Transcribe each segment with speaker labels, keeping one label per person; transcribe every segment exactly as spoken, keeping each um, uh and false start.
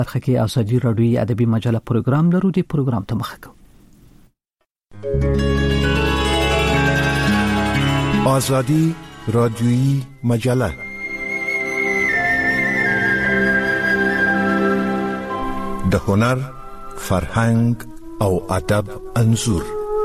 Speaker 1: برخه کې ازادي راډیوي ادبي مجله پروګرام لرو. دی پروګرام ته مخه کوو.
Speaker 2: ازادي راډیوي مجله د هنر، فرهنګ او ادب انځور.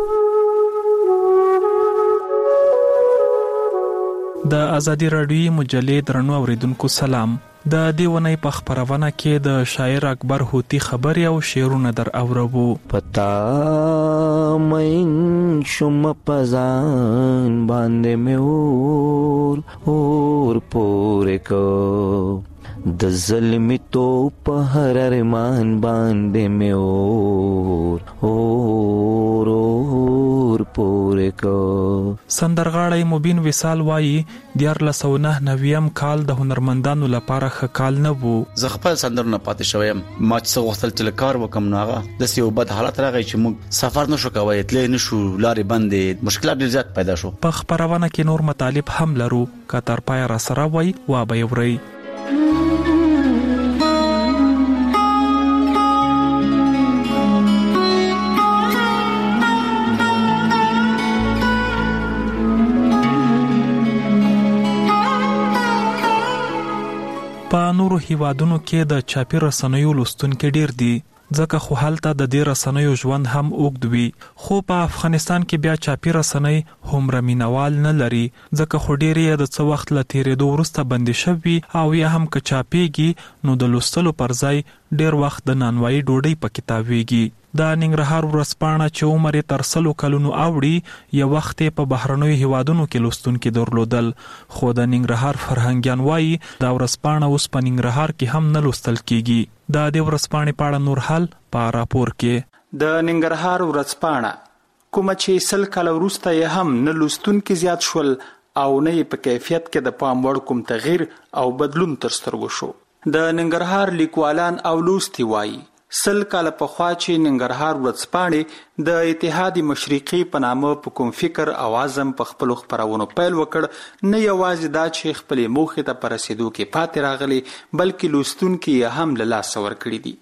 Speaker 3: د ازادي راډیوي مجلې درنو اوریدونکو سلام. د دې ونې په خبرونه کې د شاعر اکبر هوتی خبري او شعرونه در اورو.
Speaker 4: پتا مین شم پزان باندې مې اور اور پورې کو د ظلمي تو په هر ارمان باندې مې اور اور اور پورې کو.
Speaker 3: سندرغاړی مبین وصال وایي دیار لسونه نویم کال د هنرمندانو لپاره ښه کال نه وو.
Speaker 5: زه خپل سندرونه پاتې شوم. ما چې غوښتل چې کار وکم نو هغه د یو بد حالت راغی چې موږ سفر نشو کولای، تلې نشو، لارې بندې، مشکلات ډېر زیات پیدا شو.
Speaker 3: په خبرونه کې نور مطالب هم لرو. کتر پای را سره وای وا به یوري. په نورو هیوادونو کې د چاپی رسنیو لوستونکي ډیر دي، ځکه خو هلته د دې رسنیو ژوند هم اوږد وي. خو په افغانستان کې بیا چاپی رسنۍ هومره مینوال نه لري، ځکه خو ډیر یې د څه وخت له تیرېدو وروسته بندي شوي او یا هم که چاپیږي نو د لوستلو پر ځای ډیر وخت د نانوایي ډوډۍ په کتابېږي. د ننګرهار ورځپاڼه چې عمر یې تر سلو کلونو اوړي یو وخت په بهرنیو هیوادونو کې لوستونکي درلودل، خو د ننګرهار فرهنګیان وایي دا ورځپاڼه اوس په ننګرهار کې هم نه لوستل کیږي. د دې ورځپاڼې په اړه نور حال په راپور کې.
Speaker 6: د ننګرهار ورځپاڼه کومه چې سل کال وروسته یې هم نه لوستونکي زیات شول او نه یې په کیفیت کې د پام وړ کوم تغییر او بدلون تر سترګو شو. د ننګرهار لیکوالان او لوستي وایي سل کال پخوا چې ننګرهار ورځپاڼې د اتحاد مشرقي په نامه په کوم فکر او عزم په خپل خبرونو پیل وکړ، نه یوازې دا چې خپل موخې ته پر رسیدو کې پاتې راغلي بلکې لوستونکي یې هم له لاسه ورکړي دي.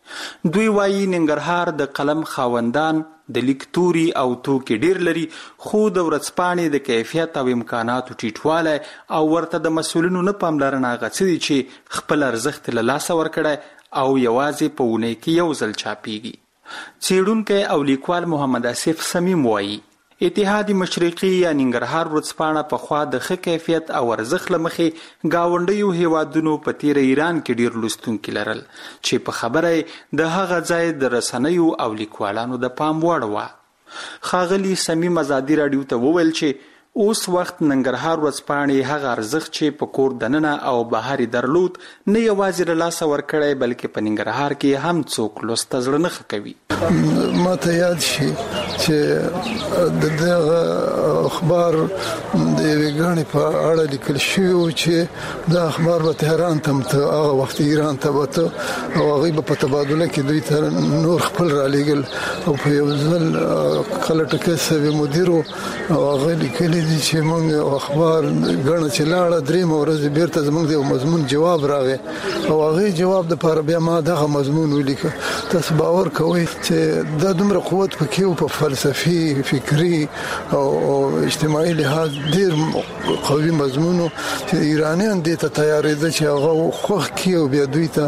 Speaker 6: دوی وایي ننګرهار د قلم خاوندان د لیکتوري او توکي ډیر لري، خو د ورځپاڼې د کیفیت او امکاناتو ټیټوالی او ورته د مسؤلینو نه پاملرنه هغه څه دي چې خپل ارزښت له لاسه ورکړی او یوازې په اونۍ کې یو ځل چاپیږي. څېړونکی او لیکوال محمد آصف صمیم وایي اتحاد مشرقي یا ننګرهار ورځپاڼه پخوا د ښه کیفیت او ارزښت له مخې ګاونډیو هیوادونو په تیره ایران کې ډیر لوستونکي لرل چې په خبره د هغه ځای د رسنیو او لیکوالانو د پام وړ وه. ښاغلي صمیم ازادي راډیو ته وویل چې اوس وخت ننګرهار ورځپاڼې هغه ارزښت چې په کور دننه او بهر درلود نه یوازې له لاسه ورکړی بلکې په ننګرهار کې هم څوک لوست ته زړه نه ښه کوي.
Speaker 7: ما ته یاد شي چې د دغه اخبار د یوې ګڼې په اړه لیکل شوي وو چې دا اخبار به تهران ته هغه وخت ایران ته به ته او هغوی به په تبادله کې دوی ته نور خپل رالیږل او په یو ځل کله ټکي صاحب مدیر و او هغه لیکلي دي چې موږ اخبار ګڼه چې لاړه درېیمه ورځ بیرته زموږ د یو مضمون جواب راغی او هغې جواب دپاره بیا ما دغه مضمون ولیکه. تاسو باور کوئ چې دا دومره قوت پکې و په فلسفي، فکري او اجتماعي لحاظ ډېر قوي مضمون و چې ایرانیان دې ته تیارېده چې هغه خوښ کړي او بیا دوی ته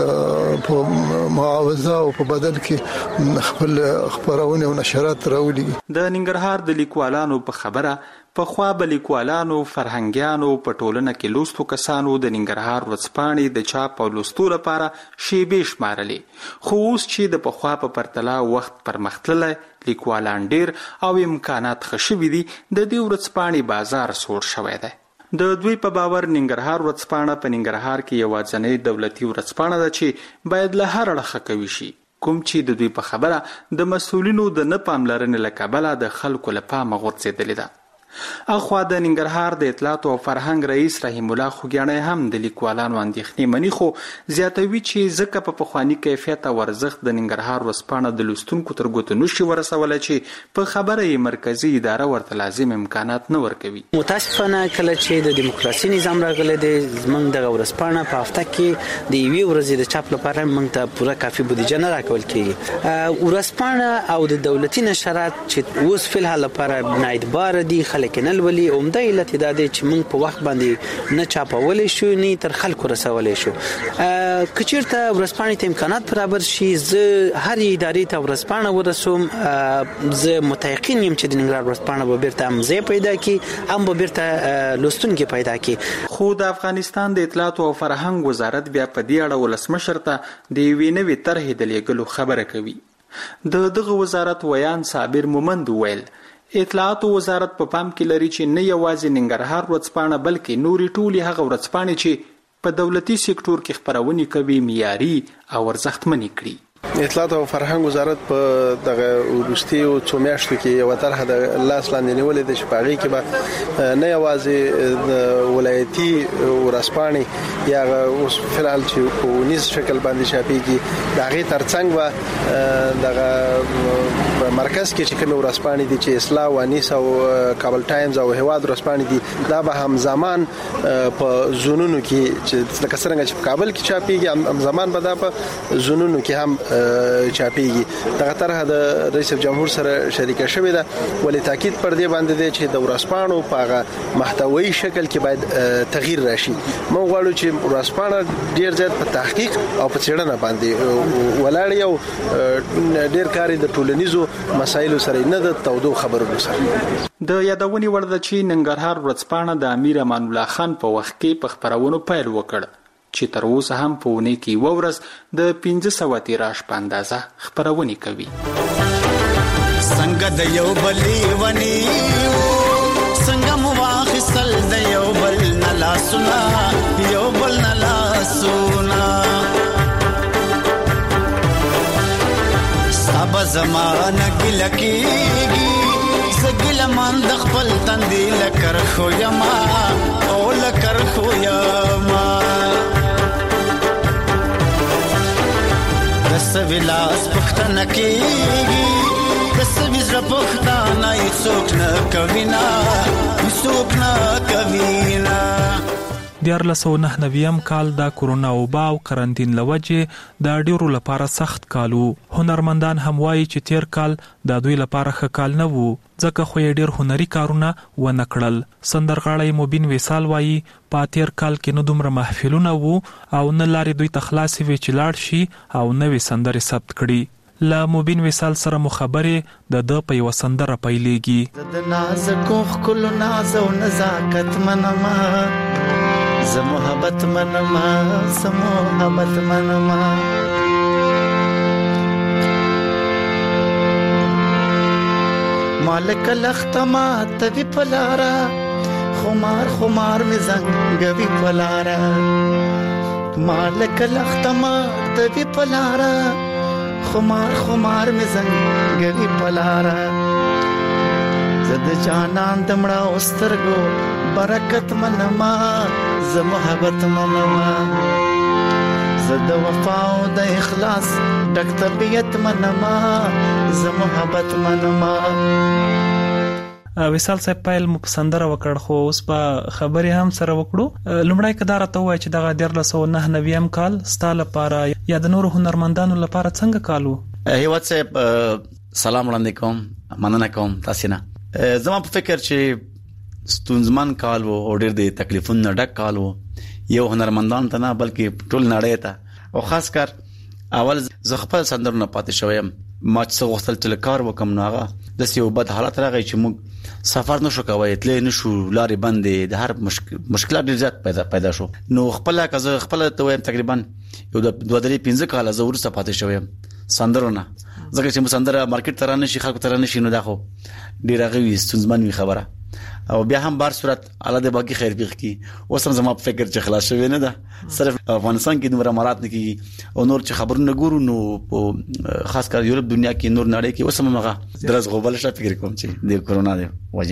Speaker 7: په معاوضه او په بدل کې خپل خپرونې او نشرات راولېږي.
Speaker 6: د ننګرهار د لیکوالانو په خبره پخوا به لیکوالانو، فرهنګیانو په ټولنه کې لوستو کسانو د ننګرهار ورځپاڼې د چاپ او لوستو لپاره شیبې شمارلې، خو اوس چې د پخوا په پرتله وخت پرمختللی، لیکوالان ډیر او امکانات ښه شوي دي، د دې ورځپاڼې بازار سوړ شوی دی. د دوی په باور ننګرهار ورځپاڼه په ننګرهار کې یوازینۍ دولتي ورځپاڼه ده چې باید له هر اړخه قوي شي، کوم چې د دوی په خبره د مسؤلینو د نه پاملرنې له کبله د خلکو له پامه غورځېدلې ده. اخوا د ننګرهار د اطلاعات او فرهنګ رئیس رحیم الله خوګیاڼی هم د لیکوالانو اندېښنې مني، خو زیاتوي چې ځکه په پخواني کیفیت او ارزښت د ننګرهار ورځپاڼه د لوستونکو تر ګوتو نشي ورسولی چې په خبره یې مرکزي اداره ورته لازم امکانات نه ورکوي.
Speaker 8: متاسفانه کله چې د دیموکراسي نظام راغلی دی، زموږ دغه ورځپاڼه په هفته کې د یوې ورځې د چاپ لپاره موږ ته پوره کافي بودیجه نه راکول کېږي. ورځپاڼه او د دولتي نشرات چې اوس فلحال لپاره نااعتباره دي، خلک نه لولي. عمده علت دا دی چې موږ په وخت باندې نه چاپولی شو نه تر خلکو رسولی شو. که چېرته ورځپاڼې ته امکانات برابر شي، زه هر ادارې ته ورځپاڼه ورسوم. زه متيقن یم چې د ننګرهار ورځپاڼه به بیرته هم ځای پیدا کړي، هم به بیرته لوستونکي پیدا کړي.
Speaker 6: خو د افغانستان د اطلاعات او فرهنګ وزارت بیا په دې اړه ولسمشر ته د یوې نوې طرحې د لیږلو خبره کوي. د دغه وزارت ویان صابر مومند ویل اطلاعات وزارت په پام کې لري چې نه یوازې ننګرهار ورځپاڼه بلکې نورې ټولې هغه ورځپاڼې چې په دولتي سکتور کې خپرونې کوي معیاري او ارزښتمنې کړي.
Speaker 9: اطلاعات او فرهنګ وزارت په دغه وروستي څو میاشتو کې یو طرحه د لاس لاندې نیولې ده چې په هغې کې به نه یوازې د ولایتي ورځپاڼې یا اوس فلحال چې په ونیز شکل باندې چاپېږي د هغې تر څنګ به دغه په مرکز کې چې کومې ورځپاڼې دي چې اصلاح او انیس او کابل ټایمز او هېواد ورځپاڼې دي، دا به همزمان په زونونو کې چې لکه څرنګه چې په کابل کې چاپېږي همزمان به دا په زونونو کې هم چاپېږي. دغه طرحه د رئیس جمهور سره شریکه شوې ده، ولې تاکید پر دې باندې دی چې د ورځپاڼو په هغه محتوایي شکل کې باید تغییر راشي. موږ غواړو چې ورځپاڼه ډېر زیات په تحقیق او په څېړنه باندې ولاړ او ډېر کار د ټولنیزو مسایلو سره نه د تودو خبرونو سره.
Speaker 6: د یادونې وړ ده چې ننګرهار ورځپاڼه د امیر امان الله خان په وخت کې په خپرونو پیل وکړ چې تر اوسه هم په اونۍ کې یوه ورځ د پنځه سوه تیراژ په اندازه خپرونې کوي.
Speaker 10: څنګه د یو بل ونیو، څنګه مو واخیستل د یو بل نه لاسونه، یو بل نه لاسونه. سبا زمانه ګیله کېږي، زه ګیله من د خپل تندي لکر خو یما او لکر خو یما. دسوی لاس پختنه کېږي، دسوی زړه پختانه هیڅوک نه کوي نه، هیڅوک نه کوي نه.
Speaker 3: دیارلس سوه نهه نویم کال د کورونا وبا او قرنطین له وجې د ډیرو لپاره سخت کال و. هنرمندان هم وایي چې تیر کال د دوی لپاره ښه کال نه و، ځکه خو یې ډیر هنري کارونه ونه کړل. سندرغاړی مبین وصال وایي په تیر کال کې نه دومره محفلونه وو او نه لارې دوی ته خلاصې وې چې لاړ شي او نوې سندرې ثبت کړي. له مبین وصال سره مو خبرې د ده په یوه سندره پیلېږي.
Speaker 10: د نازکو ښکلو ناز او نزاکت منما، زه محبت منما، زه محبت منما. مالک لختما توی پلارا، خمار خمار می زنگوی پلارا. مالک لختما توی پلارا، خمار خمار می زنگوی پلارا. زد جانان دمڑا استرگو برکت منما، ز محبت منما. زد وفاو د اخلاص ډک طبیعت منما، ز محبت منما.
Speaker 3: وصال صاحب پیل مو سندره وکړ، خو اوس په خبرې هم سره وکړو. لومړی که دا راته ووایي چې دغه دیارلس سوه نهه نویم کال ستا لپاره یا د نورو هنرمندانو لپاره څنګه کال و؟
Speaker 5: هیواد صاحب سلام وړاندې کوم، مننه کوم تاسې نه. زما په فکر چې ستونزمن کال و او ډېر د تکلیفونو نه ډک کال و، یو هنرمندان ته نه بلکې ټول نړۍ ته. او خاص کر اول زه خپل سندرونه پاتې شوی یم. ما چې څه غوښتل چې کار وکم نو هغه داسې یو بد حالت راغی چې موږ سفر نشو کولی، تللی نشو، لارې بندې، د هر مشکلات ډېر زیات پیدا پیدا شو. نو خپله که زه خپله ته وایم تقریبا یو د دوه درې پنځه کاله زه وروسته پاتې شوی یم سندرونه، ځکه چې سندره مارکیټ ته رانشي، خلکو ته رانشي، نو دا خو ډېر هغه وي ستونزمن وي خبره. او بیا هم بار صورت الله دې باقي خیر پېښ کړي. اوس هم زما په فکر چې خلاص شوی نه ده، صرف افغانستان کې دومره مرات نه کېږي او نور چې خبرونه ګورو نو په خاص کر یورپ دنیا کې نور نړۍ کې اوس هم هغه درز غوبل شته. فکر کوم چې د کورونا د وجې نه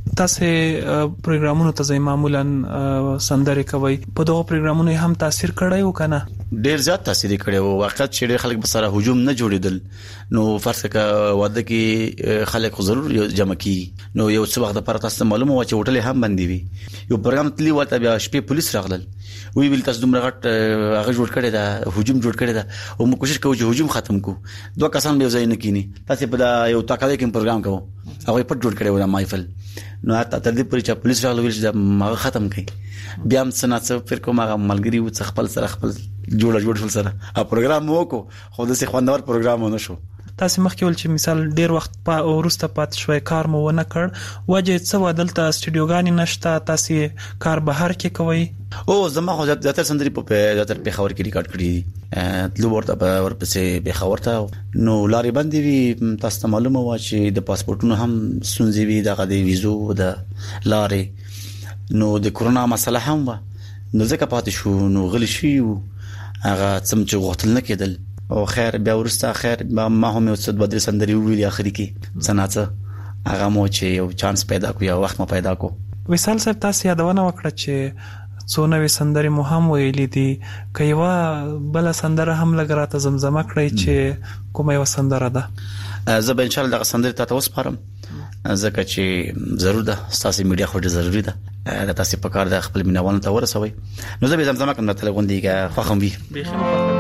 Speaker 3: تاسو پروګرامونو ته معمولا سندري کوي په دغه پروګرامونو هم تاثیر کړی و کنه؟
Speaker 5: ډیر زیات تاثیر کړی و. واقعیت چې ډیر خلک به سره هجوم نه جوړیدل نو فرض کړه واده کې خلک ضرور جمع کی نو یو څه وخت لپاره تاسو معلومه و چې هوټل هم بندي وي. یو پروګرام تلی وته بیا شپې پولیس راغلل وی ویل تاسو دومره غټ هغه جوړ کړی دا هجوم جوړ کړی دا او موږ کوشش کوو چې هجوم ختم کو. دوه کسان به ځای نه کینی تاسو په دا یو تاکاوي کې پروګرام کوو هغه پټ جوړ کړی و دا محفل نو اته تر دې پورې چې پولیس راغلل چې دا ما ختم کړي بیا هم سناڅ پر کومه ملګری و څخه خپل سره خپل جوړ جوړ فل سره ا پروګرام وکړو خو د څه خوندور پروګرام ونه شو.
Speaker 3: تاسو مخکې ول چې مثال ډیر وخت په ورسته پات شوي کار مو ونه کړ وجه څه ودلته استودیوګانی نشته تاسو کار بهر کې کوي؟
Speaker 5: او زما خو زیاتره سندري په زیاتره په خبر کې ریکارډ کړی تلو ورته په ورپسې به خبرته نو لارې باندې وی تاسو ته معلومه و چې د پاسپورتونو هم سنځي وی دغه د ویزو د لارې نو د کورونا مسله هم و نو ځکه پاتې شو نو غلی شي هغه څم چې غوښتل نه کېدل او خیر بیا ورسته خیر ما هم یو څه بدر سندري ویلي اخري کې سناڅه هغه مو چې یو چانس پیدا کو یا وخت مو پیدا کو.
Speaker 3: وصال صاحب تاسو یادونه وکړه چې څو نوې سندري مو هم ویلې دي کيوا بل سندره هم لګراته زمزمه کړی چې کومه یو سندره ده؟
Speaker 5: زه به ان شاء الله دغه سندري ته وسپارم ځکه چې ضرور ده تاسو میډیا خو ضروري ده دا تاسو په کار د خپل مینوالو ته ورسوي نو زه به زمزمه کوم ته لګوندې خو هم وي.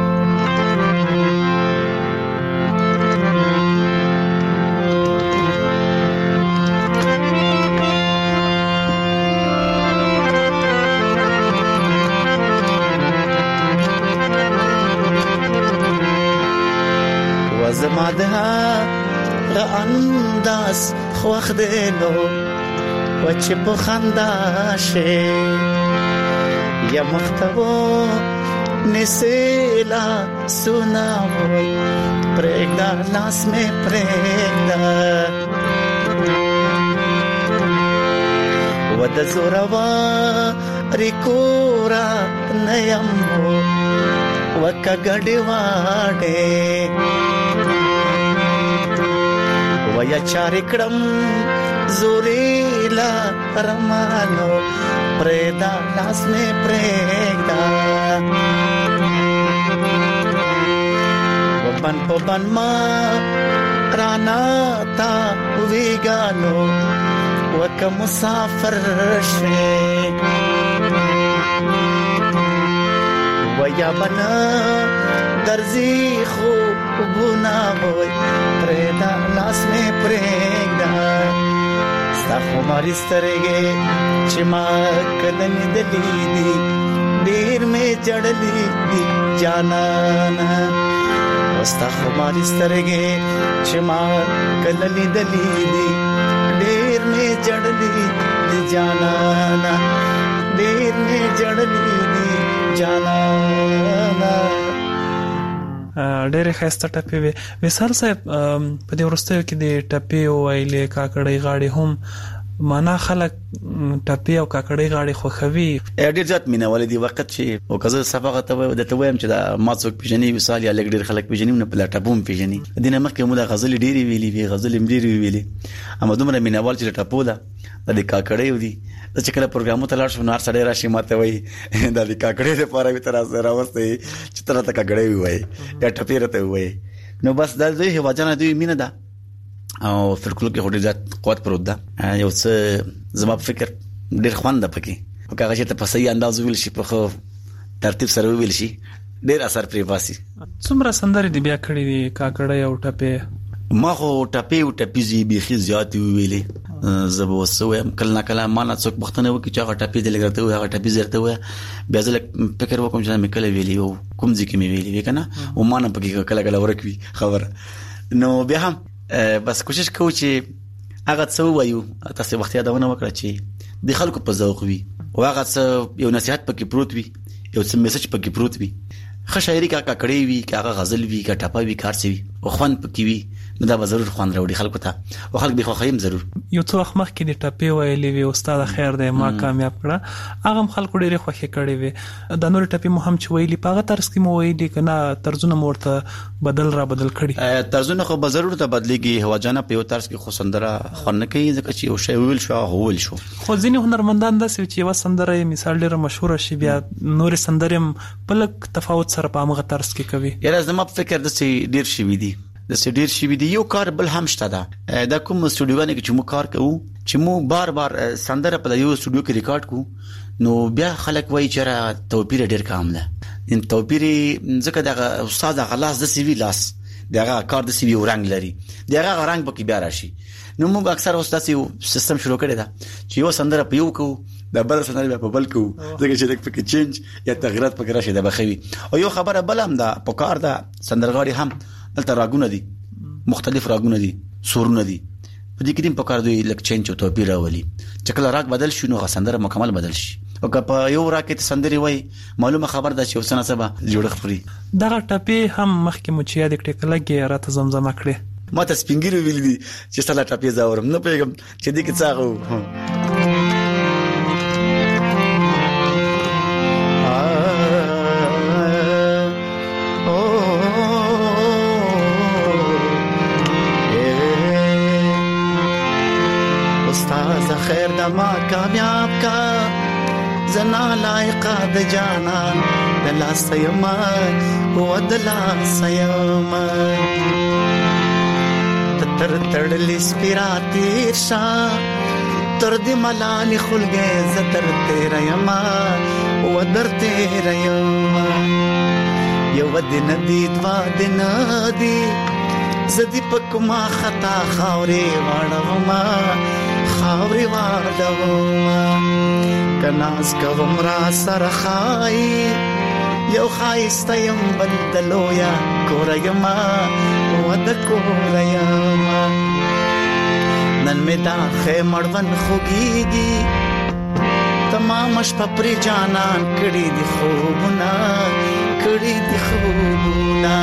Speaker 10: زما ده را انداز خوخ دلو و چې په خندا شه یا مختبو نسیلا سنا وای پرېږدا لاس مې پرېږدا و د زوروا ریکورا نیم وکا ګډي واډه ویا چارکړم زوریلا رمانو پرېدا لاس مې پرېږدا وبن په بن ما رانا تا ویګانو وک مسافر شه ویا بنا درځي خو ګنا وای پرېدا لاس مې پرېږدا ستا خو ماري سترګې چې ما کله لیدلې دي ډېر مې جړلې دي جانانا ستا خو ماري سترګې چې ما کله لیدلې دي ډېر مې جړلې دي جانانا ډېر مې جړلې دي جانانا.
Speaker 3: ډېر ښایسته ټپې وي. وصال صاحب په دې وروستیو کې د ټپې ویلې کاکړۍ غاړې هم معنا خلک ټپې او کاکړۍ غاړې خوښوي
Speaker 5: ډېر زیات مینوال دي وخت چې او کزه صفقه ته د ته وایم چې دا ما څوک پیژني وصال یا لګ ډېر خلک پیژني نه په ټپوم پیژني دینه مخکې مو د غزل ډېری ویلي وی غزل ډېری ویلي اما دومره مینوال چې ټپو ده د کاکړۍ ودي چې کله پروګرامو ته لاړ شو نار سړی راشي ماته وای د کاکړۍ لپاره به تر سره ورسته چې تر ته کاکړۍ وای یا ټپې راته وای نو بس د دې هواجانه دوی مینه ده او فلکلور کې هډه ذات قوت پروت ده یو څه زما فکر ډېر خوند ده پکې او هغه چې ته په صحیح انداز ویل شي په ترتیب سره ویل شي ډېر اثر پرې باسي.
Speaker 3: څومره سندري دی بیا کړی دی کاکړۍ او ټپې؟
Speaker 5: ما خو ټپې او ټپې زی بيخي زیات ویلې زبو وسوم کله کله ما نه څوک بختنه وکي چې هغه ټپې دې لګرته وي هغه ټپې زرته وي بیا ځل فکر وکم چې مې کله ویلې او کوم ځکه مې ویلې وکنه او ما نه پکې کله کله ورکوي خبر نو بیا هم بس کوشش کوو چې هغه څه وایو تاسو وخت یادونه وکړه چې د خلکو په ذوق وي او هغه څه یو نصيحت پکې پروت وي یو څه میسج پکې پروت وي ښه شاعري کا کړې وي کا غزل وي کا ټپه وي کار څه وي او خوان پکې وي نو دا به ضرور خوان راوړي خلکو ته او خلک به خوښیم ضرور.
Speaker 3: یو څو وخت مخکې د ټپې ویلې وی استاد خیر دی ما کامیاب کړه هغه خلکو ډېر خوښ کړي وي د نور ټپې مو هم چې ویلې پاغه طرز کې مو ویلې کنه طرزونه مورته بدل را بدل کړي
Speaker 5: طرزونه خو به ضرور ته بدلېږي هوا جانا په یو طرز کې خو سندره خو نه کوي ځکه چې یو شی ویل شو هول شو
Speaker 3: خو ځینې هنرمندان داسې چې یو سندره مثال ډېر مشهور شي بیا نور سندرم په لږ تفاوت سره په هغه طرز کې کوي.
Speaker 5: یاره زما په فکر د سي ډیر شي وي دي د سي ډیر شي وي دي یو کار بل هم شته دا د کوم سټوډیو کې چې مو کار کوو چې مو بار بار سندره په یو سټوډیو کې ریکارډ کوو نو بیا خلک وایي چې را توپیر ډیر کم ده ان توپیر ځکه د استاد غلاس د سی وی لاس دغه کار د سی وی رنگ لري دغه رنگ پکې بیا راشي نو موږ اکثر استاد یو سیستم شروع کړی دا چې یو سندره په یو کوو د بل سندره په بل کوو ځکه چې د پکې چینج یا تغیرات پکې راشي د بخوي او یو خبره بل هم دا په کار دا سندرغاړي هم دلته راګونه دي مختلف راګونه دي سورونه دي په دې کې دیم په کار دوی لک چینج او توپیر راولي چې کله راګ بدل شي نو سندره مکمل بدل شي او که په یو راکې سندري وای معلومه خبر ده چې وسنه سبا جوړ خوري
Speaker 3: دغه ټپې هم مخکې مو چې یاد کړې کله کې راته زمزمه کړې
Speaker 5: ما ته سپینګری ویل دي چې سلا ټپې زاورم نه پیغام چې دې کې څه
Speaker 10: خیر د ما کامیاب کا زنا لایق د جانان د لاس یما او د لاس یما تر تړلې سپیراتی شا تر دې ملال خلګې زتر تیر یما او در تیر یما یو ود ندی دوا د ندی زدی پکما خطا خاورې واړوما خاورې واړوما کناز کوم را سره خای یو خایسته یم بدلویا کورایما ود کورایما نن می دا خمړون خوګيږي تمام شپه پر جانان کړي دي خوبونه کړي دي خوبونه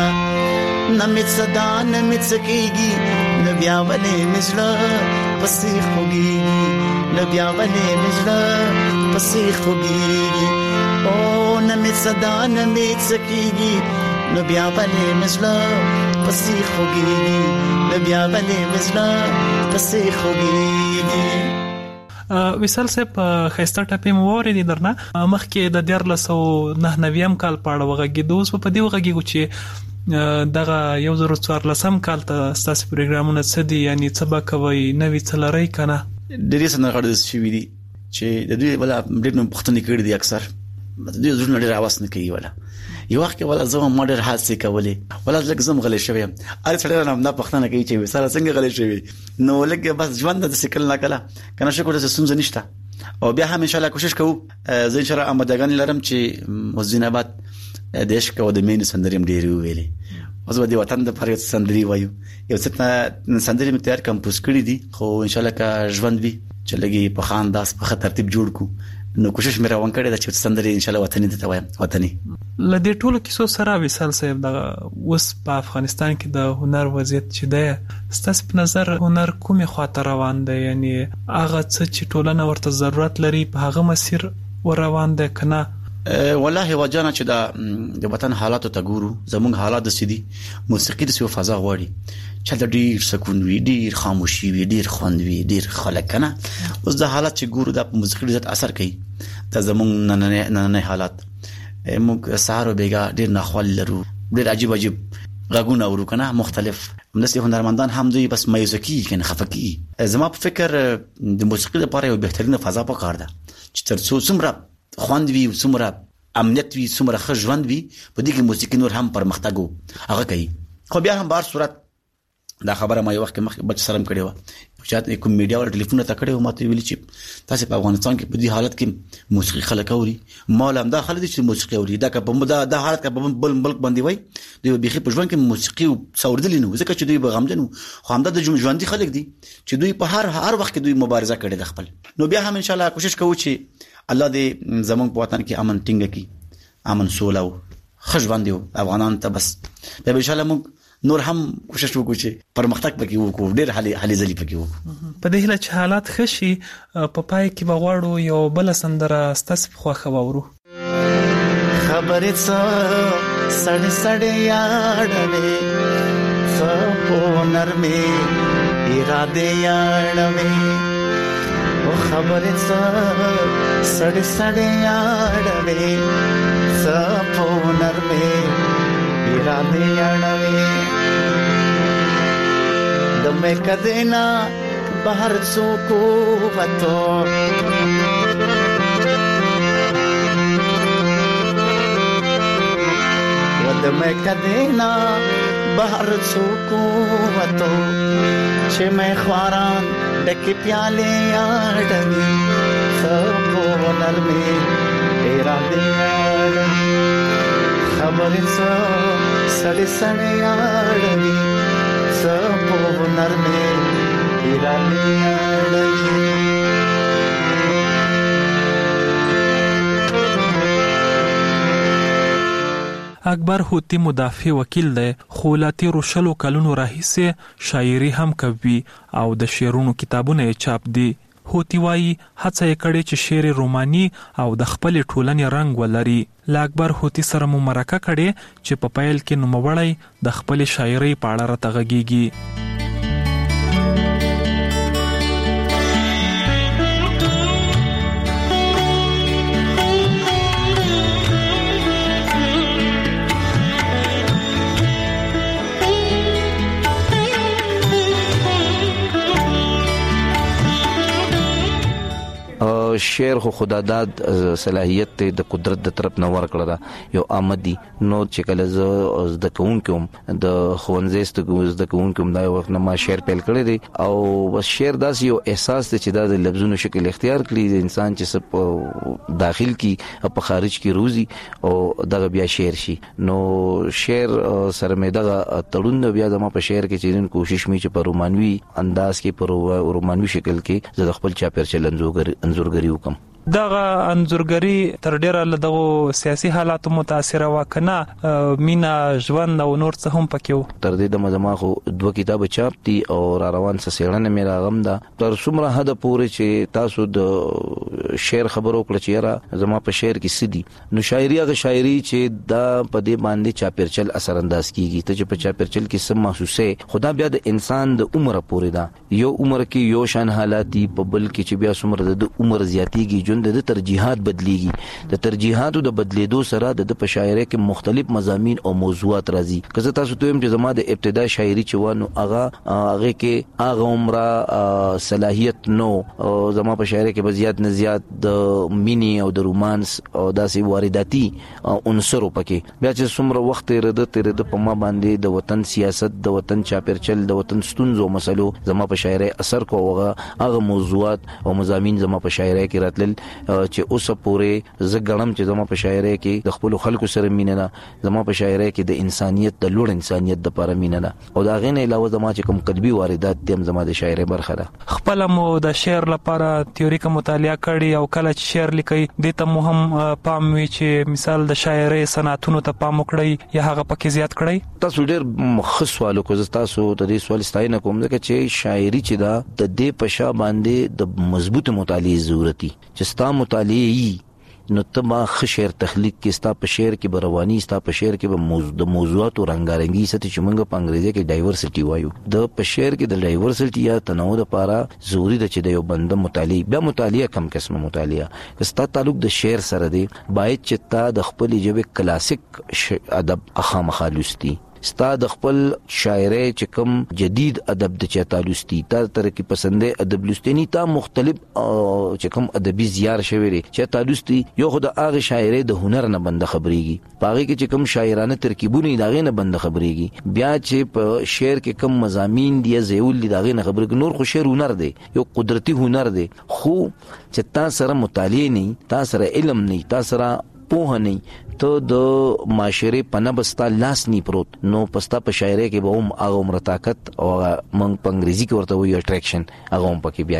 Speaker 10: نمت صدا نمت سکیږي نبیا ولې مزړه پسې خوګيږي نبیا ولې مزړه پسې خوګيږي او نمت صدا نمت سکیږي نبیا ولې مزړه پسې خوګيږي نبیا ولې مزړه پسې خوګيږي.
Speaker 3: وصال صاحب خسته ټپې مو ورېدې درنه مخکې د دیارلس او نه نویم کال پاړه وغږی دوس په دې وغږی چې دغه یو زر څوارلسم کال ته ستاسو پروګرامونه څه دي یعنی څه به کوي نوې څه لري کنه
Speaker 5: ډېر څه نه غړي شي دي چې د دوی ولا ډېر نو پښتني کړي دي اکثر د دوی زړه ډېر आवाज نه کوي ولا یو وخت کې ولا زما ماډر حادثه کولې ولا لکه زم غلې شوی اره سره نه پښتنه کوي چې وساله څنګه غلې شوی نو لکه بس ژوند د سکل نه کلا کنه شکر چې سنځ نشته او بیا هم ان شاء الله کوشش کوو زه ان شاء الله آمادګان لرم چې وزیناباد دیش کو د مين سندریم ډېری ویلې اوس به د وطن د پاره سندري وایو یو څه سندري مې تیار کمپوز کړی دي خو ان شاء الله کا ژوند وي چې لګي په خانداس په ترتیب جوړ کو نو کوشش مې روان کړی دا چې سندري ان شاء الله وطني ته وایم وطني
Speaker 3: لدې ټولو کیسو سره وصال صاحب د اوس په افغانستان کې د هنر وضعیت چې دی ستاسو په نظر هنر کومه خاطر روان دی یعنی هغه څه چې ټولنه ورته ضرورت لري په هغه مسیر ور روان دی کنه
Speaker 5: والله وجانا چې دا د وطن حالات ته ګورو زموږ حالات د سيدي موسیقي د سیو فضا غواړي چې د ډیر سکون وي ډیر خاموشي وي ډیر خوند وي ډیر خلک کنه اوس د حالات چې ګورو د موسیقي ذات اثر کوي د زموږ نن نه حالات موږ سهار بیګا ډیر ناخوال لرو ډیر عجیب عجیب غږونه ورو کنه مختلف همداسې هنرمندان هم دوی بس مایوسکی کنه خفقي زما په فکر د موسیقي لپاره یو بهترینه فضا پکار ده چې تر څو څومره خوند وي څومره امنیت وي څومره ښه ژوند وي په دې کې موسیقي نور هم پرمختګ هغه کوي خو بیا هم بار صورت دا خبره ما یو وخت مخ بچ سرم کړي و چې کوم میډیا ور ټلیفون ته کړي و ماته ویل چې تاسو په افغانستان کې په دې حالت کې موسیقي خلک اوري مال هم دا خلک چې موسیقي اوري دا که په دا د حالت کې په بل ملک باندې وای دوی به په ژوند کې موسیقي څوردل نه ځکه چې دوی به غمجن خو هم د ژوندۍ خلک دي چې دوی په هر هر وخت کې دوی مبارزه کړي د خپل نو بیا هم ان شاء الله کوشش کوو چې الله دې زمونږ په وطن کې امن ټینګ کړي امن سوله او خوشبندي افغانان ته بس به ان شاء الله موږ نور هم کوشش وکړو چې پرمختګ پکې وکړو، ډېر حالي حالي ځلې پکې وکړو.
Speaker 3: په دې هله چې حالات خشي په پای کې به غواړو یو بل سندره ستاسو په خوښه واورو.
Speaker 10: خبرې څه سړې سړې یاړوي، څه په نرمې اراده یاړوي، او خبرې څه سړې سړې یاړوي، څه په نرمې اراده یاړوي. د مې کده نه بهر څوک وته، د مې کدینا بهر څوک وته، چې مې خواران ډکې پیالې اړوي، څو نرمې اراده اړوي، خبرې څو سړې سړې اړوي، څو نرمې اراده اړوي.
Speaker 3: اکبر هوتی مدافع وکیل دی، خو لا تیرو شلو کلونو راهیسې شاعري هم کوي او د شعرونو کتابونه یې چاپ دي. هوتی وایي هڅه یې کړې چې شعر روماني او د خپلې ټولنې رنګ ولري. له اکبر هوتی سره مو مرکه کړې چې په پیل کې نوموړی د خپلې شاعرۍ په اړه راته غږیږي.
Speaker 4: شعر خو خداداد صلاحیت ته د قدرت د طرف نه ورکړه دا یو آمدي نو چې کله ز د کوونکم د خوانزست د کوونکم دا وخت نه ما شعر پیل کړی دی او بس شعر داس یو احساس ته چې د لفظونو شکل اختیار کړي د انسان چې سپ داخل کی په خارج کی روزي او دغه بیا شعر شي. نو شعر سره مې دغه تړون بیا د ما په شعر کې چې کوشش می چې په رومانوي انداز کې په رومانوي شکل کې زه خپل چاپیرچل انځور انځورګری وکم.
Speaker 3: دغه انځورګری تر ډیره له دغه سیاسي حالاتو متاثر وکنه مینا ژوند او نور څه هم پکې وو.
Speaker 4: تر دې د مزما خو دوه کتاب چاپ دي او را روان څه سیړنه مې راغم دا تر څومره حد پورې چې تاسو د شعر خبرو کړ چې را زما په شعر کې سدي نو شاعري هغه شاعري چې دا په دې باندې چاپیرچل اثر انداز کیږي ته چې په چاپیرچل کې سم محسوسه خدا بیا د انسان د عمر پورې دا یو عمر کې یو شان حالاتي په بل کې چې بیا څومره د عمر زیاتیږي د ترجیحات بدلیږي د ترجیحاتو د بدلیدو سره د په شاعرۍ کې مختلف مضامین او موضوعات راځي. که تاسو ته هم چې زما د ابتدا شاعري چوانو هغه هغه کې هغه عمره صلاحیت نو زما په شاعرۍ کې بزیات نه زیات د مینی او د رومانس او داسې وارداتي عنصر پکې بیا چې څومره وخت رده تر د په ما باندې د وطن سیاست د وطن چاپیرچل د وطن ستونزو مسلو زما په شاعرۍ اثر کوغه هغه موضوعات او مضامین زما په شاعرۍ کې راتلل چې اوسه پورې زه غړم چې زما په شاعرۍ کې د خپل خلکو سره مینه نه زما په شاعرۍ کې د انسانيت د لوړ انسانيت د لپاره مینه نه او دا غینه علاوه زما چې کوم قلبي واردات دیم زما د شاعرۍ برخه ده.
Speaker 3: خپل مو د شعر لپاره تیوریکه مطالعه کړي او کله چې شعر لیکي د ته مو هم پام وی چې مثال د شاعرۍ صنعتونو ته پام وکړي یا هغه پکې زیات کړي.
Speaker 4: تاسو ډېر مخصوص سوال کوم تاسو ته دې سوال ستاینه کوم ځکه چې شاعري چې دا د دې پشا باندې د مضبوط مطالعه ضرورتي چې ستا مطالعه نو تما خشر تخلیق کې ستا په شعر کې برواني ستا په شعر کې به موضوع د موضوعات او رنگارنګي ست چې موږ په انګریزي کې ډایورسټي وایو د په شعر کې د ډایورسټي یا تنوع لپاره ضروری ده چې د یو بنده مطالعه بیا مطالعه کم قسمه مطالعه که ستا تعلق د شعر سره دی باید چې تا د خپل ژبه کلاسیک ادب اخامخا لوستي ستا د خپل شاعرۍ چې کوم جدید ادب د چا تعلقي تا تر کې پسندې ادب لستنی تا مختلف چې کوم ادبي زیار شوی لري چې تعلقي یو خدای هغه شاعرۍ د هنر نه بند خبريږي پاره کې چې کوم شاعرانه ترکیبونه داغه نه بند خبريږي بیا چې په شعر کې کوم مضامین دی زیول داغه نه خبريږي نور خو شعر هنر دی یو قدرتي هنر دی خو چې تا سره مطالعه نه تا سره علم نه تا سره په نه ته د معاشري پنبستا لاس نی پروت نو پستا په شاعرۍ کې به هم هغه عمر طاقت او من په انګریزي کې ورته وی اټریکشن هغه هم پکې بیان نه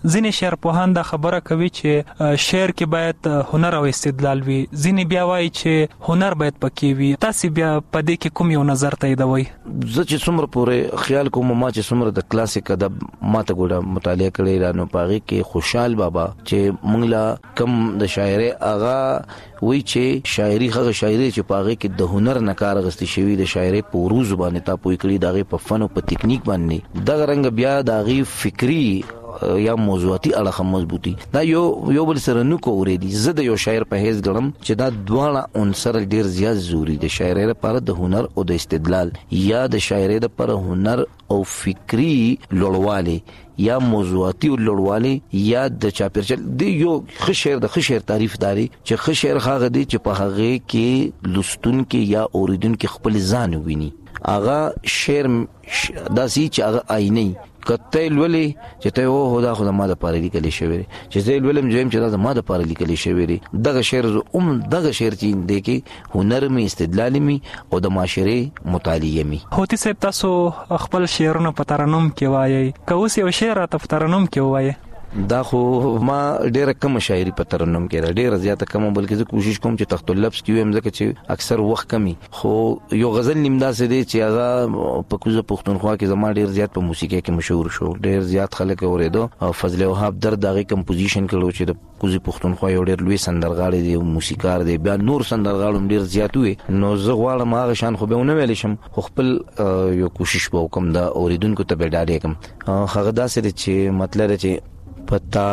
Speaker 3: ځینې شعر پوهان دا خبره کوي چې شعر کې باید هنر او استدلال وي، ځینې بیا وایي چې هنر باید پکې وي. تاسو بیا په دې کې کوم یو نظر تاییدوي؟
Speaker 4: زه چې څومره پورې خیال کوم ما چې څومره د کلاسیک ادب ماته ګوډه مطالعه کړې را نو پاغي کې خوشحال بابا چې مونږ لا کم د شاعري اغا وی چې شاعري هغه شاعري چې پاغي کې د هنر نه کار غستې شوی د شاعري په روز باندې تا پوي کړی دغه په فن او په ټیکنیک باندې دغه رنګ بیا دغه فکری یا موضوعاتي اړه مضبوطی دا یو یو بل سره نو کوریدي. زه د یو شاعر په هیڅ ګړم چې دا دواړه عنصر ډیر زیات ضروری دي، شاعري لپاره د هنر او د استدلال، یا د شاعري لپاره هنر او فکری لوړواله یا موضوعاتي لوړواله یا د چاپیرچل دی. یو ښه شعر د ښه شعر تعریف داري چې ښه شعر هغه دی چې په هغه کې لستون کې یا اوریدونکو خپل ځان ویني. اغه شعر داسي چې هغه آینه کته ولې چې ته و خدا خدا ما د پاره لیکل شوی چې زه ولم جویم چې دا ما د پاره لیکل شوی دغه شعر اوم دغه شعر چې دی کې هنر می استدلال می او د معاشره مطالعه می.
Speaker 3: هوتی صاحب تاسو خپل شعرونه په ترنم کې وایي، کوس یو شعر ته په ترنم کې وایي؟
Speaker 4: دا خو ما ډیره کم شاعري په ترنم کې ډیره زیاته کم، بلکې زه کوشش کوم چې تخت اللفظ کې ویم ځکه چې اکثر وخت کمی. خو یو غزل نیمدا سي دي چې هغه په کوزه پښتونخوا کې زما ډیر زیات په موسیقي کې مشهور شو، ډیر زیات خلک اوریدو. او فضل وهاب در دغه کمپوزیشن کړو چې د کوزه پښتونخوا یو ډیر لوی سندرغاړی دی او موسیقار دی، بیا نور سندرغاړم ډیر زیات وي. نو زه غواړم هغه شان خو به ونه ویل شم، خو خپل یو کوشش وکم دا اوریدونکو ته به ډاډه کم. هغه داسې چې مطلب چې پتا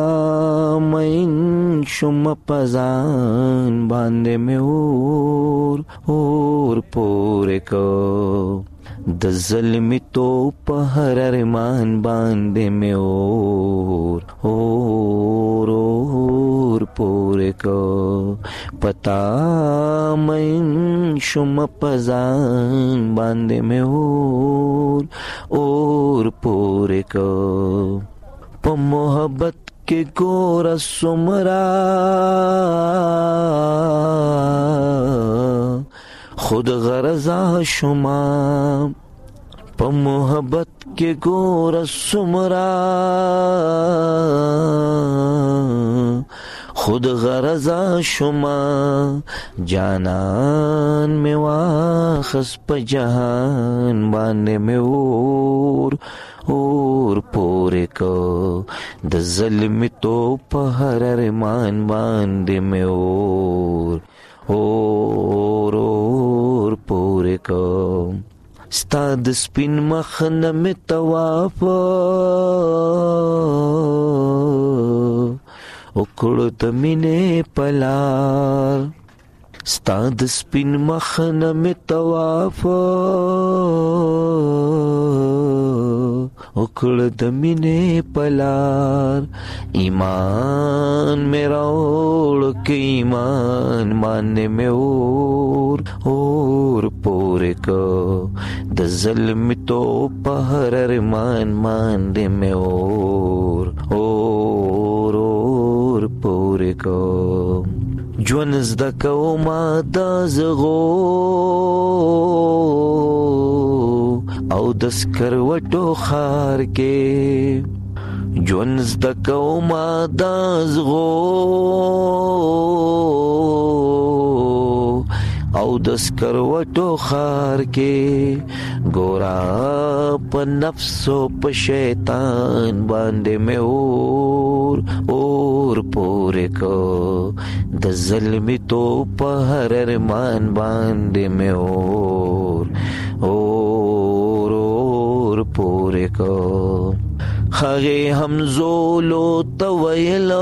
Speaker 4: مین شم پزان باندې مې اور اور پورې کو د ظلمي تو په هر ارمان باندې مې اور اور اور پورې کو پتا مین شم پزان باندې مې اور اور پورې کو په محبت کې ګور سمرا خود غرضا شما په محبت کې ګور سمرا خود غرضا شما جانان میں واخس په جهان باندې میں اور اور پورې کو د ظلم تو په هر ارمان باندې مې اور اور اور پورې کو ستا د سپین مخ نه مې طواف وکړو د مینې پلار ستا د سپین مخ نه مې طواف وکړ د مینې پلار ایمان میرا اوړ کې ایمان باندې مې اور اور پورې کو د ظلم تو په هر ارمان باندې مې اور اور اور پورې کو ژوند زده کومه د زغو او د سکروټو خار کې ژوند زده کومه د زغو او د سکروټو خار کې ګورا په نفس او په شیطان باندې مې اور اور پورې کو د ظلم تو په هر ارمان باندې مې اور اور اور پورې کو هغه هم زولو تویلو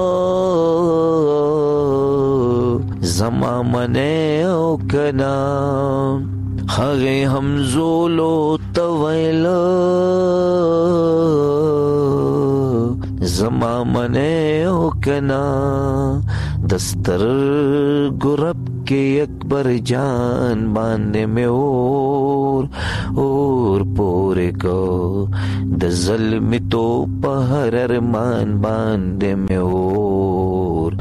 Speaker 4: زما منه او کنا هغه هم زولو تویلو زما منه او کنا دستر ګرب کې اکبر جان باندې مې اور اور پورې کو د ظلم تو په هر ارمان باندې مې اور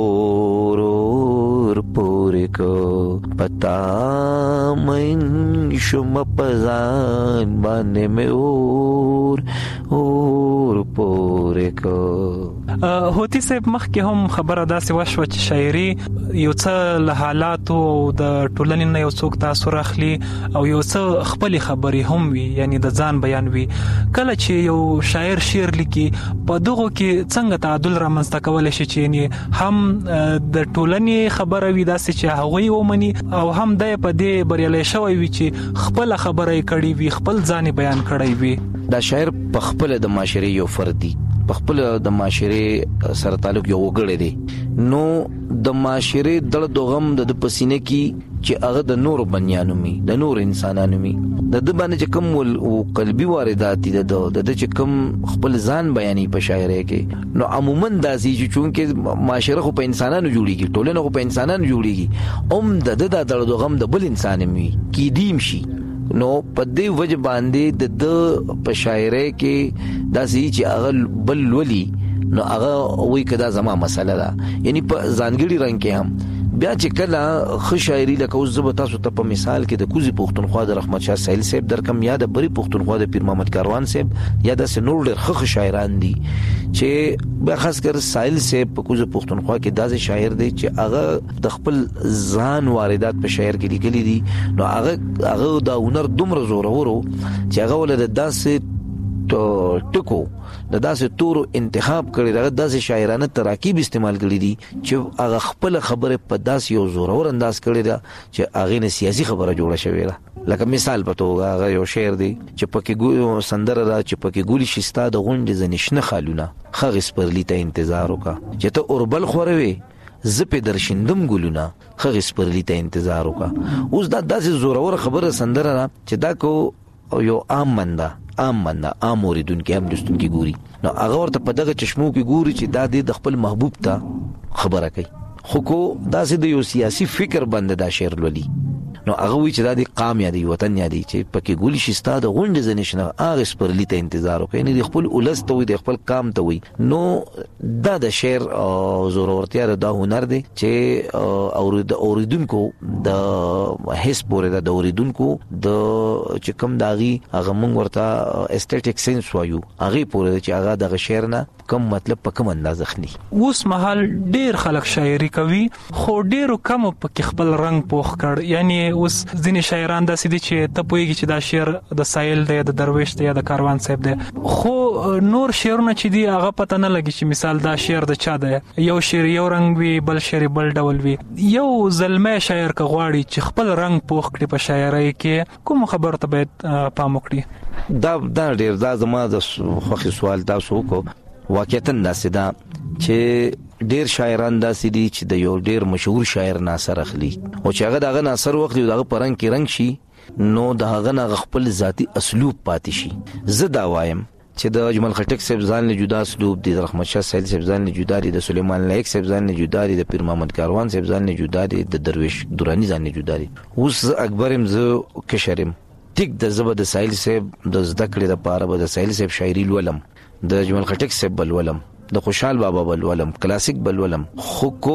Speaker 4: اور اور پورې کو پتا مین شم پزان باندې مې اور اور پورې کو.
Speaker 3: هوتی صاحب مخکې هم خبره داسې وشوه چې شاعري یو څه له حالاتو او د ټولنې نه یو څوک تاثر اخلي او یو څه خپل خبرې هم وي، یعنی د ځان بیان وي. کله چې یو شاعر شعر لیکي په دغه کې څنګه تعادل رامنځته کولای شي چې یعنی هم د ټولنې خبره وي داسې چې هغوی ومني او هم د په دې بریالي شوی وي چې خپل خبره یې کړې وي، خپل ځان بیان کړی وي.
Speaker 4: دا شاعر په خپل د معاشري یو فردي په خپل د معاشري سره تعلق یو وګړی دی، نو د معاشري دړ دوغم د پسینه کې چې هغه د نور بنیانو می د نور انسانانو می د د باندې چې کوم او قلبي واردات دي د د چې کوم خپل ځان بیانې په شاعرۍ کې، نو عموما داسې چې چونکه معاشره خو په انسانانو جوړیږي، ټولنه خو په انسانانو جوړیږي، اوم د د دړ دوغم د بل انسان می کې دیم شي. نو په دې وجه باندې د په شاعرۍ کې داسې چې هغه بل ولي نو هغه وی کدا زما مسله ده، یعنی په ځانګړي رنګ کې هم بیا چې کله خو شاعري لکه اوس زه به تاسو ته په مثال کې د کوزي پښتونخوا د رحمت شاه سایل صاحب درکم، یا د بری پښتونخوا د پیر محمد کاروان صاحب، یا د سنور ډېر خو شاعران دي چې به خاص کر سایل صاحب په کوزي پښتونخوا کې داسې شاعر دی چې هغه د خپل ځان واردات په شاعر کې لیکلي دي. نو هغه هغه د هنر دومره زورورو چې هغه ولر داسې ټکو د داسې تورو انتخاب کړی، دغه داسې شاعرانه تراکیب استعمال کړی دي چې هغه خپل خبره په داسې یو زورور انداز کړی دا چې هغه نه سیاسي خبره جوړه شوې ده. لکه مثال په توګه هغه یو شعر دی چې پکې ګو سندره را چې پکې ګولي شستا د غونډې زنشنه خالونه خغس پرلی ته انتظار وکا چې ته اوربل خوروي زپې درشندم ګلونه خغس پرلی ته انتظار وکا. اوس دا داسې زورور خبره سندره را چې دا کو یو عام منده عام منده عام اوریدونکو هم لستون کې ګوري، نو هغه ورته په دغه چشمو کې ګوري چې دا د خپل محبوب ته خبره کوي، خو کو داسې د یو سیاسي فکر باندې دا شعر لولي، نو هغه وی چې دا د قام یادي وطن یادي چې پکې ګولي شستا د غونډې زنشنه هغه سپرلی ته انتظار وکړي، نه د خپل اولس ته وي د خپل قام ته وي. نو دا د شعر زورورتیا د هنر دی چې اورید اوریدونکو د حس پورې د اوریدونکو د چې کوم داغي هغه مونږ ورته استټیک سنس وایو هغه پورې چې هغه د شعر نه کوم مطلب په کوم انداز اخلي.
Speaker 3: اوس مهال ډیر خلک شاعري کوي خو ډیرو کم په خپل رنگ پوخ کړ، یعنی اوس ځینې شاعران داسې دي چې ته پوهیږي چې دا شعر د سایل دی، د درویش دی، یا د کاروان صاحب دی، خو نور شعرونه چې دی هغه پته نه لګي چې مثال دا شعر د چا دی، یو شعر یو رنگ وي بل شعر بل ډول وي. یو زلمه شاعر که غواړي چې خپل رنگ پوخ کړي په شاعرۍ کې کوم خبر ته باید پام وکړي؟
Speaker 4: دا دا ډیر دا زما د خوښي سوال تاسو کو واقعیتاً داسې دا چې ډیر شاعران داسې دي چې د یو ډیر مشهور شاعر ناصر اخلي او چې هغه دغه ناصر وخت دغه پرنګ کې رنگ شي، نو دغه نه خپل ذاتی اسلوب پاتې شي. زه دا وایم چې د اجمل خټک صاحب ځان له جدا اسلوب دي، د رحمت شاه سایل صاحب ځان له جدا دي، د سلیمان لایق صاحب ځان له جدا دي، د پیر محمد کاروان صاحب ځان له جدا دي، د درویش درانی ځان له جدا دي. اوس اکبرم زه کشرم ټیک د زبر د سایل صاحب د زده کړې لپاره به د سایل صاحب شاعري ولم، د اجمل خټک صاحب بل ولم، د خوشحال بابا بل ولم، کلاسیک بل ولم، خو کو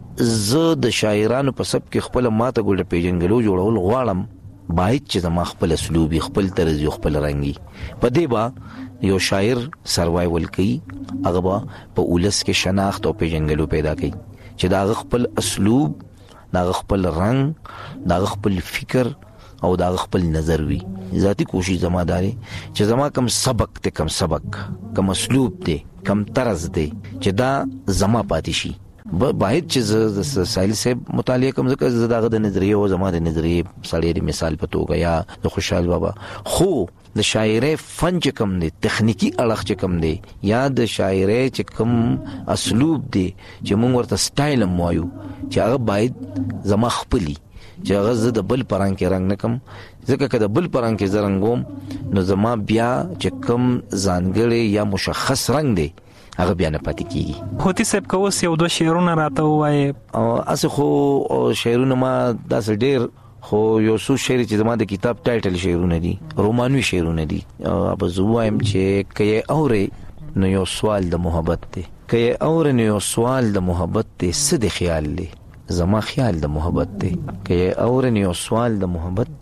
Speaker 4: زه د شاعرانو په سب کې خپل ماته ګل پیژنګلو جوړول غواړم، باید چې زما خپل اسلوب خپل طرز خپل رنگي په دې با یو شاعر سروایول کوي، هغه با په ولس کې شناخت او پیژنګلو پیدا کوي چې دا خپل اسلوب، دا خپل رنگ، دا خپل فکر او دا خپل نظر وي. ذاتی کوشش زما داري چې زما کم سبق ته کم سبق کم اسلوب دی کم طرز دی چې دا زما پاتې شي. باید چې ز سایل صاحب مطالعه کوم ځکه زداغه د نظریه او زما د نظریه سړی مثال په توګه یا د خوشحال بابا، خو د شاعرۍ فن چې کم دی، تخنیکی اړخ چې کم دی، یا د شاعرۍ چې کم اسلوب دی چې موږ ورته سټایل مو وایو چې هغه باید زما خپلی چې هغه زه د بل پرنګ کې رنگ نکم، ځکه که د بل پرنګ کې زرنګوم نو زما بیا چې کم ځانګړی یا مشخص رنگ دی هغه بیا نه پاتې کیږي.
Speaker 3: هوتی صاحب کوس یو دوه شعرونه راته وایي؟
Speaker 4: اسه خو شعرونه ما داسې ډیر، خو یو څو شعر چې زما د کتاب ټایټل شعرونه دي، رومانوي شعرونه دي. اب زه وایم چې کای اورې نو یو سوال د محبت دی، کای اورې نو یو سوال د محبت دی، څه د خیال دی زما خیال د محبت دی، کای اورې نو یو سوال د محبت دی،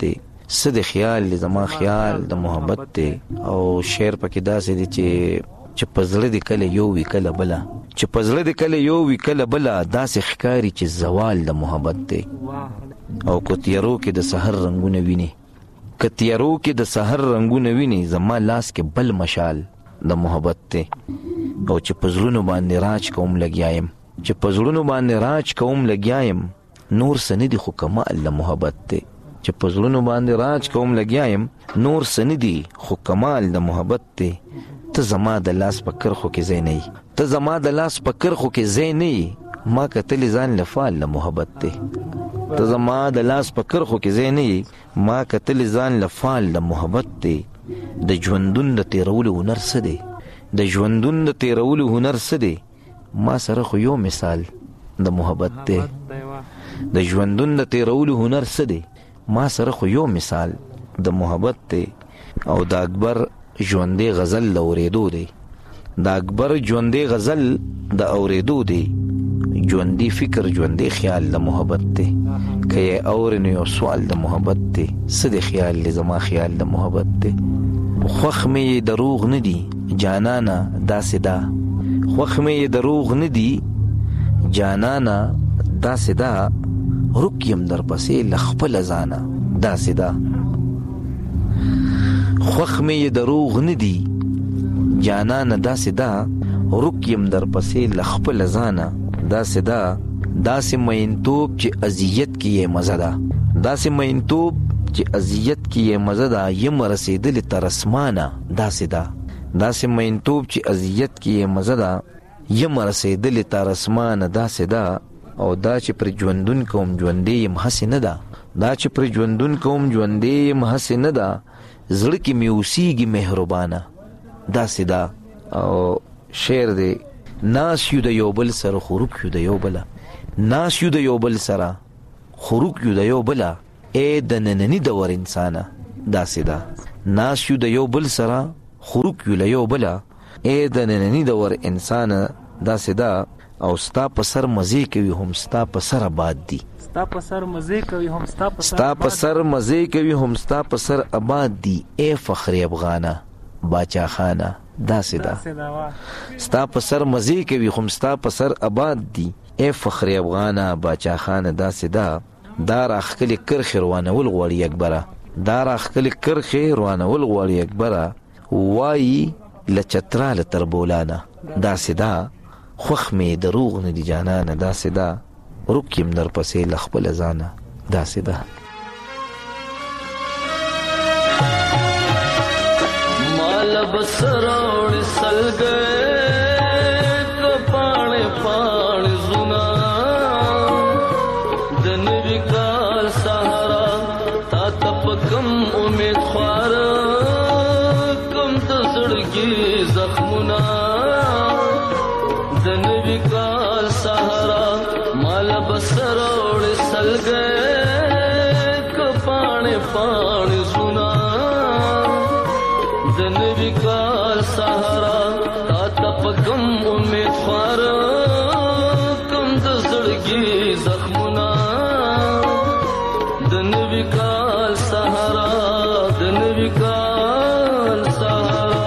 Speaker 4: سد خیال زما خیال د محبت ته او شعر پکې داسې دي چې چې پزړه دی کله یو وی کله بلا چې پزړه دی کله یو وی کله بلا داسې ښکاری چې زوال د محبت دی او کو تیارو کې د سحر رنگونه ویني ک تیارو کې د سحر رنگونه ویني زما لاس کې بل مشال د محبت دی او چې پزړونو باندې راج کوم لګیایم چې پزړونو باندې راج کوم لګیایم نور سندي خو کمال د محبت دی چې پزړونو باندې راج کوم لګیایم نور سندي خو کمال د محبت دی ته زما د لاس په کرخو کې ځای نه ته زما د لاس په کرخو کې ځای نه ما کتلې ځان لفال د محبت ته ته زما د لاس په کرخو کې ځای نه ما کتلې ځان لفال د محبت ته د ژوندون د تیرولو هنر څه دی د ژوندون د تیرولو هنر څه دی ما سره خو یو مثال د محبت ته د ژوندون د تیرولو هنر څه دی ما سره خو یو مثال د محبت ته او د اکبر ژوندې غزل د اورېدو دی د اکبر ژوندې غزل د اورېدو دی ژوندې فکر ژوندې خیال د محبت دی که یې اورې نو یو سوال د محبت دی څه دی خیال دی زما خیال د محبت دی خوښ مې دروغ نه دي جانانه داسې دا خوښ مې دروغ نه دي جانانه داسې دا رک یم در پسې له خپله ځانه داسې دا خوخ مې دروغ نه دي جانانه داسې دا رک یم در پسې له خپله ځانه داسې دا داسې مینتوب چې اذیت کې یې مزه ده داسې مینتوب چې اذیت کې یې مزه ده یم رسېدلې تر اسمانه داسې دا داسې مینتوب چې اذیت کې یې مزه ده یم رسېدلې تر اسمانه داسې دا او دا چې پر ژوندون کوم ژوندې یم هسې نه ده دا چې پر ژوندون کوم ژوندې یم هسې نه ده زړه کې مې اوسېږي مهربانه داسې دا او شعر دی ناس یو د یو بل سره خروک یو د یو بله ناس یو د یو بل سره خروک یو د یو بله ای د ننني دور انسانه داسې دا ناس یو د یو بل سره خروک یو له یو بله ای د ننني دور انسانه داسې دا او ستا په سر مزې کوي هم ستا په سر آباد دي
Speaker 3: ستا په سر مزې کوي هم ستا په سر
Speaker 4: ستا په سر مزې کوي هم ستا په سر آباد دي ای فخر افغانه باچا خانه داسې دا ستا په سر مزې کوي هم ستا په سر آباد دي ای فخر افغانه باچا خانه داسې دا دا راخکلې کرښې روانول غواړي اکبره دا راخکلې کرښې روانول غواړي اکبره وایي له چتراله تر بولانه داسې دا خوښ مې دروغ نه دي جانانه داسې دا رک یم در پسې له خپله ځانه داسې ده
Speaker 11: مال بسروړ سلګې تو پاڼې پاڼې زونه د نوي کال سهارا تا ته په کوم امید خوار کوم د زړګي زخمونه د نوي کال سهارا مال بسروړ سلګې کو پاڼې پاڼې زونه د نوي کال سهارا تا ته په کوم امید خوار کوم د زړګي زخمونه د نوي کال سهارا د نوي کال سهارا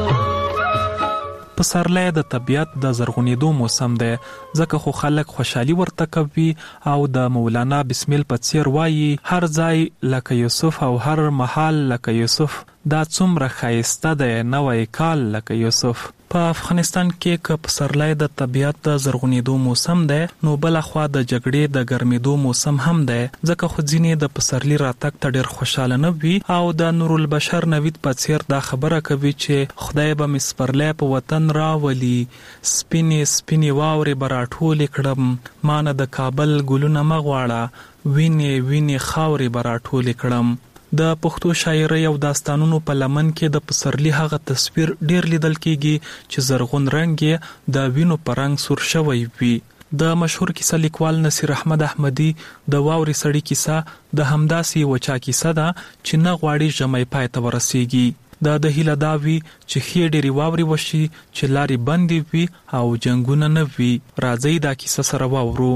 Speaker 3: پسرلی د طبیعت د زرغونېدو موسم دی ځکه خو خلک خوشحالي ورته کوي او د مولانا بسمیل په څیر وایي هر ځای لکه یوسف او هر محال لکه یوسف دا څومره ښایسته دی نوی کال لکه یوسف په افغانستان کې که پسرلی د طبیعت د زرغونېدو موسم دی نو بلخوا د جګړې د ګرمېدو موسم هم دی ځکه خو ځینې د پسرلي راتګ ته ډېر خوشحاله نه وي او د نورالبشر نوید په څیر دا خبره کوي چې خدای به مې سپرلی په وطن راولي سپینې سپینې واورې به راټولې کړم ما نه د کابل ګلونه مه غواړه وینې وینې خاورې به راټولې کړم د پښتو شاعرۍ او داستانونو په لمن کې د پسرلي هغه تصویر ډیر لیدل کیږي چې زرغون رنگ یې د وینو په رنګ سور شوی وي د مشهور کیسه لیکوال نصیر احمد احمدي د واوري سړی کیسه د همداسې وچا کیسه ده چې نه غواړي ژمی پای ته ورسیږي دا د هیله دا وي چې ښې ډېرې واورې وشي چې لارې بندې وي او جنګونه نه وي راځئ دا کیسه سره واورو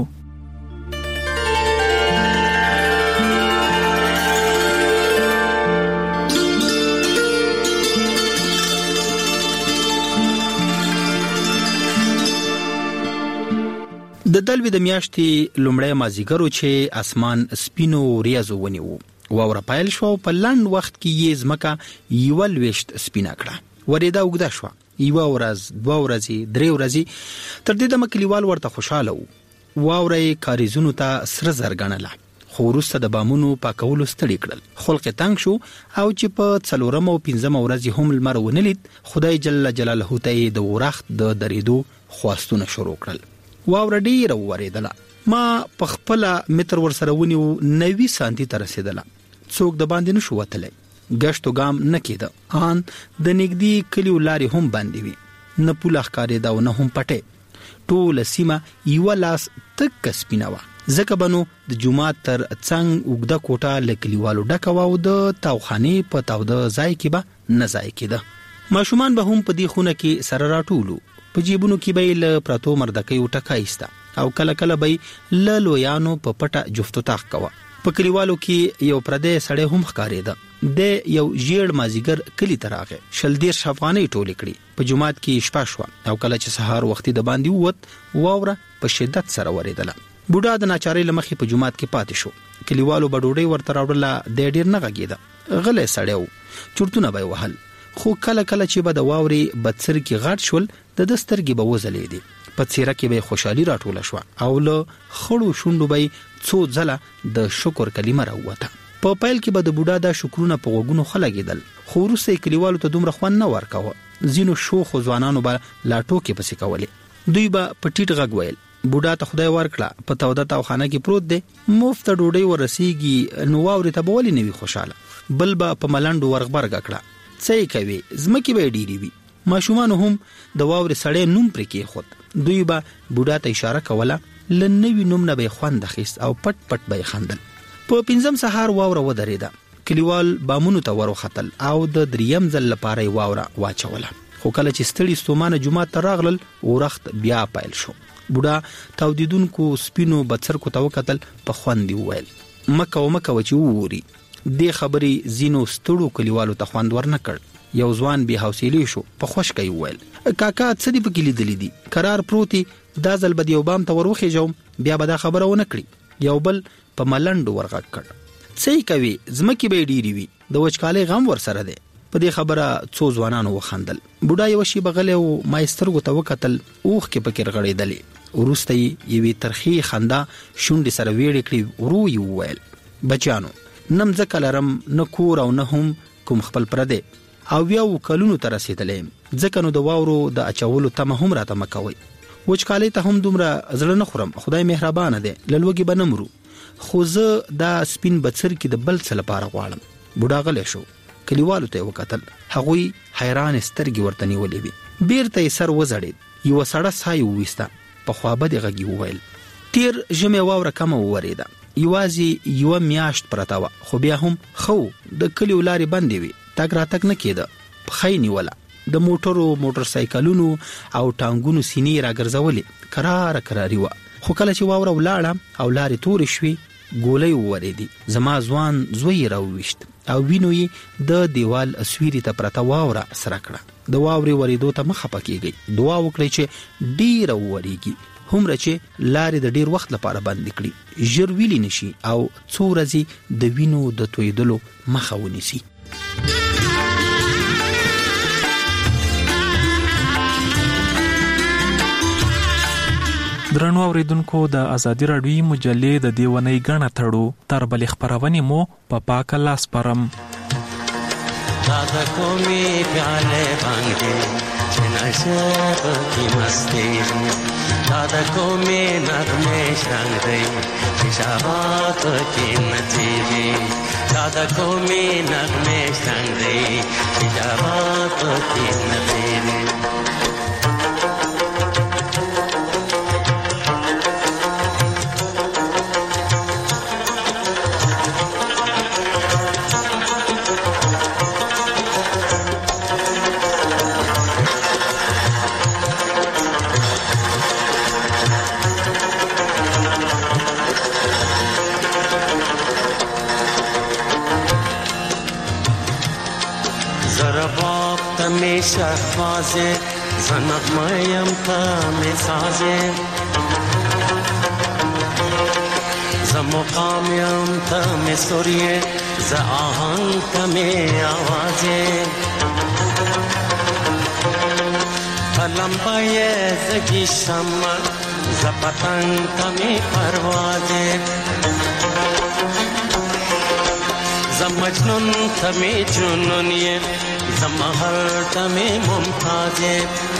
Speaker 12: د دلوي د میاشتې لومړی مازیګرو چې اسمان سپینو ریاضو ونیو واوره پایل شو په لند وخت کې یې ځمکه یو لويشت سپینا کړه ورېدا وګدا شو یو ورځ دوه ورځې درې ورځې تر دې د مکلیوال ورته خوشاله وو واوره کاریزونو ته سره زرګنله خو وروسته د بامونو پاکولو ستړي کړل خلق تنگ شو او چې په څلورم او پنځم ورځ هم لمر ونلید خدای جل جلاله ته د ورخت د درېدو خواستونه شروع کړل واوره ډیره ورېدله ما په خپل متر ورسره ونیو نوي سانتي ته رسیدله څوک د باندې نشو وتلی گشت و گام نه کېده آن د نږدې کلیو لارې هم باندې وي نه پوله ښکارېده او نه هم پټې ټوله سیمه یوه لاس تکه سپینه وه ځکه به نو د جومات تر څنګ اوږده کوټه له کلیوالو ډکه وه او د تاوخانې په تاوده ځای کې به نه ځای کېده ماشومان به هم په دې خونه کې سره راټولو په جیبونو کې به یې له پرتو مردکیو ټکه ایسته او کله کله به یې له لویانو په پټه جفت و طاق کوه په کلیوالو کې یو پردی سړی هم ښکارېده د یو ژیړ مازیګر کلي ته راغی شل دېرش افغانۍ ټولې کړي په جومات کې شپه شوه او کله چې سهار وختي د باندې ووت واوره په شدت سره ورېدله بوډا د ناچارۍ له مخې په جومات کې پاتې شو کلیوالو به ډوډۍ ورته راوړله دی ډېر نه غږېده غلی سړی و چورتونه به یې وهل خو کله کله چې به د واورې بدسر کې غټ شول د ده سترګې به وځلېدې په څېره کې به خوشحالي راټوله شوه او له خړو شونډو به څو ځله د شکر کلمه راووته په پیل کې به د بوډا دا شکرونه په غوږونو ښه لګېدل خو وروسته یې کلیوالو ته دومره خوند نه ورکوه ځینو شوخو ځوانانو به لا ټوکې پسې کولې دوی به په ټیټ غږ ویل بوډا ته خدای ورکړه په توده تاوخانه کې پروت دی مفته ډوډۍ ورسیږي نو واورې ته به ولې نه وي خوشحاله بل به په ملنډو ورغبرګه کړه څه یې کوي ځمکې به یې ډېرې وي ماشومانو هم د واورې سړی نوم پرې کېښود دوی به بوډا ته اشاره کوله له نوي نوم نه به یې خوند اخیست او پټ پټ به یې خندل په پنځم سهار واوره ودرېده کلیوال بامونو ته ور وختل او د دریم ځل لپاره یې واوره واچوله خو کله چې ستړي ستومانه جومات ته راغلل ورخت بیا پیل شو بوډا تاودیدونکو سپینو بڅرکو ته وکتل په خوند یې وویل مه کوه مه کوه چې ووري دې خبرې ځینو ستړو کلیوالو ته خوند ورنه کړ یو ځوان بې حوصلې شو په خوشکه یې وویل کاکا څه دې پکې لیدلي دي کرار پروتې دا ځل به د یو بام ته ور وخېژوم بیا به دا خبره ونه کړي یو بل په ملنډو ورغږ کړ څه یې کوي ځمکې به یې ډېرې وي د وچکالۍ غم ورسره دی په دې خبره څو ځوانانو وخندل بوډا یوه شېبه غلی و ما یې سترګو ته وکتل اوښکې پکې رغړېدلې وروسته یې یوې ترخې خندا شونډې سره ویړې کړې ورو یې وویل بچیانو نه مځکه لرم نه کور او نه هم کوم خپل پردی او بیا و کلونو ته رسېدلی یم ځکه نو د واورو د اچولو تمه هم راته مه کوئ وچکالۍ ته هم دومره زړه نه خورم خدای مهربانه دی له لوږې به نه مرو خو زه دا سپین بڅرکي د بل څه لپاره غواړم بوډا غلی شو کلیوالو ته یې وکتل هغوی حیرانې سترګې ورته نیولې وې بیرته یې سر وځړېد یوه سړه ساه یې وویسته په خوابدې غږ یې وویل تېر ژمې واوره کمه وورېده یوازې یوه میاشت پرته وه خو بیا هم ښه د کلیو لارې بندې وې تګ راتګ نه کېده پښه یې نیوله د موټرو موټر سایکلونو او ټانګونو سینې راګرځولې کراره کراري وه خو کله چې واوره ولاړه او لارې تورې شوې ګولۍ وورېدې زما ځوان زوی یې راوویشت او وینو یې د دیوال اسویري ته پرته واوره سره کړه د واورې ورېدو ته مه خفه کېږئ دعا وکړئ چې ډېره وورېږي هومره چې لارې د ډېر وخت لپاره بندې کړي ژر ویلې نشي او څو ورځې د وینو د تویدلو مخه ونیسي
Speaker 3: درنو اوریدونکو د ازادي راډیوي مجلې د دې ونې غاڼه تړو تر بلې خبرونه مو په پا پاکه لاس پرم
Speaker 13: دادا کومي پیاله باندې چې نشه کی مستی دادا کومي نغمه شرنګ دی چې شابات کی نتیږي دادا کومي نغمه شرنګ دی چې شابات کی نتیږي شهبازه زنق مایم تا می سازه ز مقام یم تم سوریه ز آهنگ تم آوازه پلمبای زگی شمع ز پتنگ تم پروازه ز مجنون تم جنونیه ز مهر تم ممتازه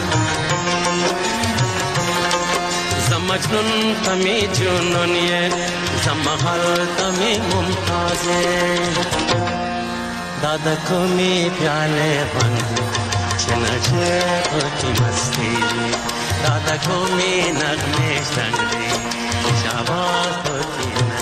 Speaker 13: ز مجنون تم جنونیه ز مهر تم ممتازه دادا کومی پیاله بند چنچه کی مستی دادا کومی نغمه شنگی شاباش کی